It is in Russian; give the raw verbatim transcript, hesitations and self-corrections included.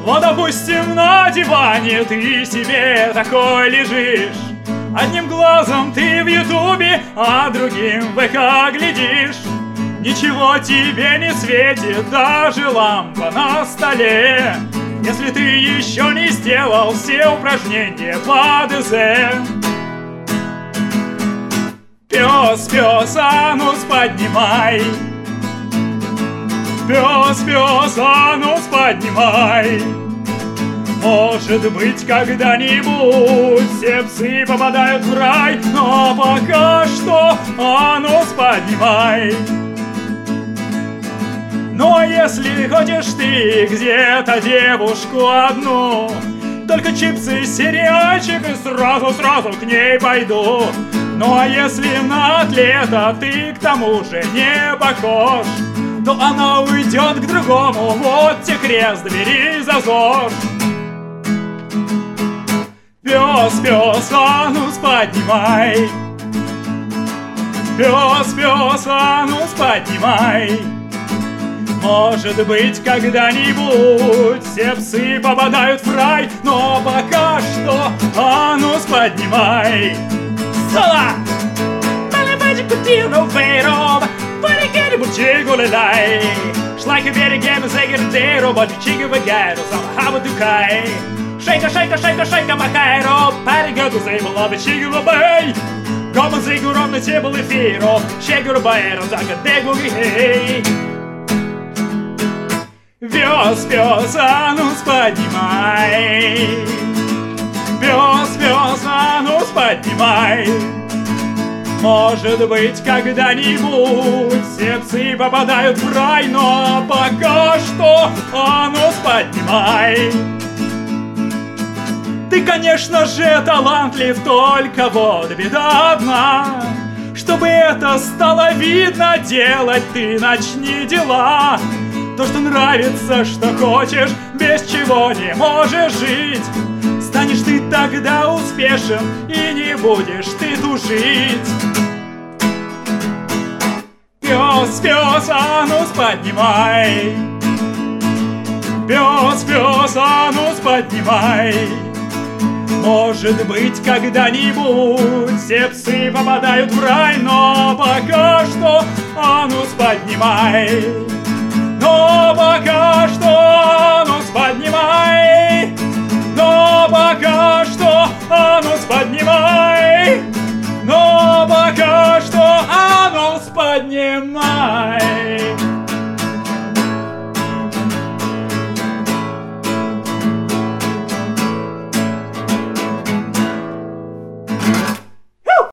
Вот, допустим, на диване ты себе такой лежишь. Одним глазом ты в ютубе, а другим в ВК глядишь. Ничего тебе не светит, даже лампа на столе, если ты еще не сделал все упражнения по ДЗ. Пес, пес, а ну-с поднимай. Пес, пес, а ну-с поднимай. Может быть, когда-нибудь все псы попадают в рай, но пока что а ну-с поднимай. Но если хочешь ты где-то девушку одну, только чипсы, сериальчик и сразу-сразу к ней пойду. Ну а если на атлета ты к тому же не похож, то она уйдет к другому, вот те крест, бери зазор. Пес, пес, а ну-с поднимай. Пес, пес, а ну-с поднимай. Может быть, когда-нибудь все псы попадают в рай, но пока что а ну-с поднимай. Соло! Малебаджи-кутину вейроб, парикери-бучи-гулилай. Шлайка-берегем за-гердеру, баджи-чига-вагайру, сама-хаба-дукай. Шейка, шейка, шейка, шейка, макайро, паригоду зейбла, бачига-бабай. Гоба зейгуром на тебл эфиро, щегур-байро, зага-дегу-гей. Пес, пес, а ну-с поднимай. Пес, пес, а ну-с поднимай. Может быть, когда-нибудь все псы попадают в рай, но пока что а ну-с поднимай. Ты, конечно же, талантлив, только вот беда одна. Чтобы это стало видно, делать ты начни дела. То, что нравится, что хочешь, без чего не можешь жить. Станешь ты тогда успешен, и не будешь ты тужить. Пес, пес, а ну-с поднимай. Пес, пес, а ну-с поднимай. Может быть, когда-нибудь все псы попадают в рай, но пока что а ну-с поднимай. Но пока что ну-с поднимай. Но пока что а ну-с поднимай. Но пока что а ну-с поднимай.